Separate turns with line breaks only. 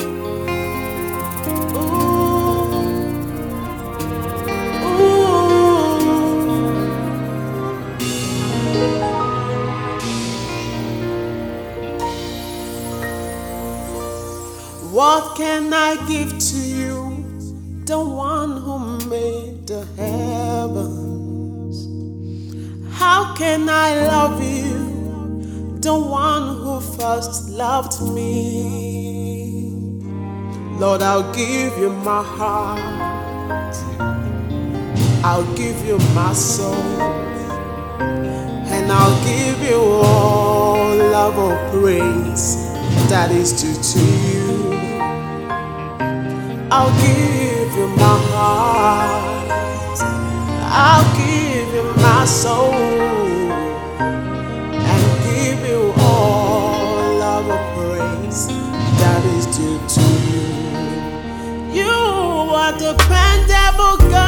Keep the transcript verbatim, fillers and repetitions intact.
What can I give to you, the one who made the heavens? How can I love you, the one who first loved me? Lord, I'll give you my heart, I'll give you my soul, and I'll give you all love or praise that is due to you. I'll give you my heart, I'll give you my soul, and give you all love and praise that is due to you. You are dependable God.